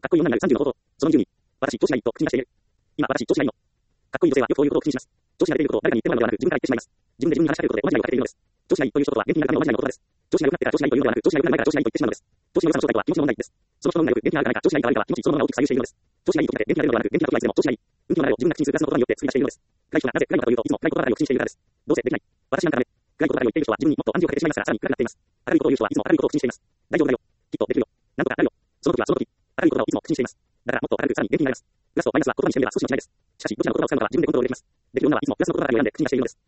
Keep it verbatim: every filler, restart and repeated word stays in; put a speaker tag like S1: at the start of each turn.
S1: かっこいい女になるさんじゅうの方法。そのにじゅうに。私、調子がいいと口に出している。今、私、調子がいいの。かっこいい女性はよくこういうことを口にします。調子が出ていることを誰かに言ってもらうのではなく、自分から言ってしまいます。自分で自分に話しかけることで同じ愛をかけているのです。調子がいいという一言は、元気になるためのおまじないの言葉です。調子が良くなってから調子がいいというのではなく、調子が良くなる前から調子がいいと言ってしまうのです。調子の良さの正体とは気持ちの問題です。その人の運が良く、元気があるかないか、調子がいいか悪いかは気持ちそのものが大きく左右しているのです。調子がいいときだけ元気が出るのではなく、元気な時はいつでも調子がいい。運気の流れを自分が口にするプラスの言葉によって作り出しているのです。暗い人がなぜ暗いのかというと、いつも暗い言葉ばかりを口にしているからです。どうせできない。私なんかダメ。暗い言葉ばかりを言っている人は自分にもっと暗示をかけてしまいますから、さらに暗くなっています。明るいことを言う人はいつも明るいことを口にしています。大丈夫だよ。きっとできるよ。なんとかなるよ。その時はその時。明るい言葉をいつも口にしています。だからもっと明るくさらに元気になります。プラスとマイナスは言葉にしてみれば少し間違いです。しかし、どちらの言葉を使うのかは自分でコントロールできます。できる女はいつもプラスの言葉ばかりを選んで口に出しているのです。